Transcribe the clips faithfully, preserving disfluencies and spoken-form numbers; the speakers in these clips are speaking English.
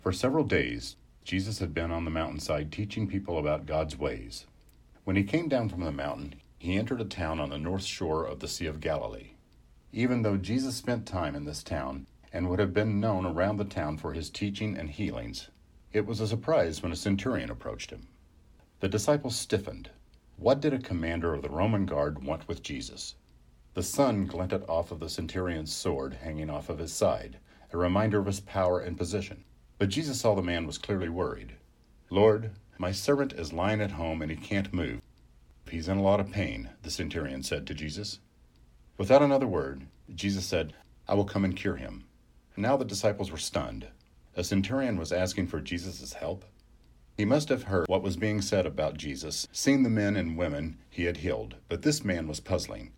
For several days, Jesus had been on the mountainside teaching people about God's ways. When he came down from the mountain, he entered a town on the north shore of the Sea of Galilee. Even though Jesus spent time in this town and would have been known around the town for his teaching and healings, it was a surprise when a centurion approached him. The disciples stiffened. What did a commander of the Roman guard want with Jesus? The sun glinted off of the centurion's sword hanging off of his side, a reminder of his power and position. But Jesus saw the man was clearly worried. "Lord, my servant is lying at home and he can't move. He's in a lot of pain," the centurion said to Jesus. Without another word, Jesus said, "I will come and cure him." Now the disciples were stunned. A centurion was asking for Jesus' help. He must have heard what was being said about Jesus, seen the men and women he had healed, but this man was puzzling.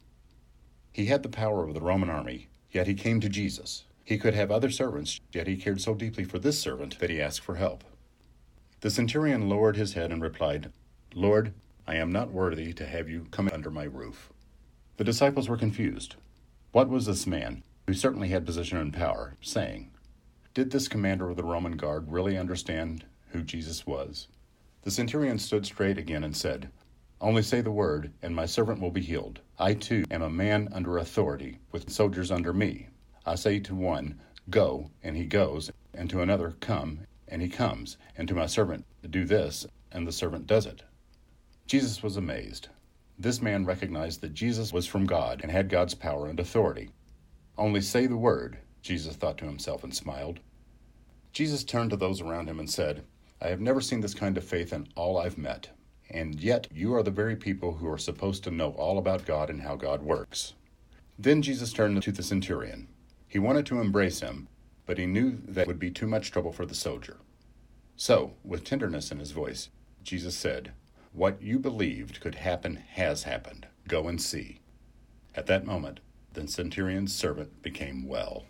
He had the power of the Roman army, yet he came to Jesus. He could have other servants, yet he cared so deeply for this servant that he asked for help. The centurion lowered his head and replied, "Lord, I am not worthy to have you come under my roof." The disciples were confused. What was this man, who certainly had position and power, saying? Did this commander of the Roman guard really understand who Jesus was? The centurion stood straight again and said, "Only say the word, and my servant will be healed. I too am a man under authority, with soldiers under me. I say to one, 'Go,' and he goes, and to another, 'Come,' and he comes, and to my servant, 'Do this,' and the servant does it." Jesus was amazed. This man recognized that Jesus was from God and had God's power and authority. "Only say the word," Jesus thought to himself and smiled. Jesus turned to those around him and said, "I have never seen this kind of faith in all I've met, and yet you are the very people who are supposed to know all about God and how God works." Then Jesus turned to the centurion. He wanted to embrace him, but he knew that would be too much trouble for the soldier. So, with tenderness in his voice, Jesus said, "What you believed could happen has happened. Go and see." At that moment, the centurion's servant became well.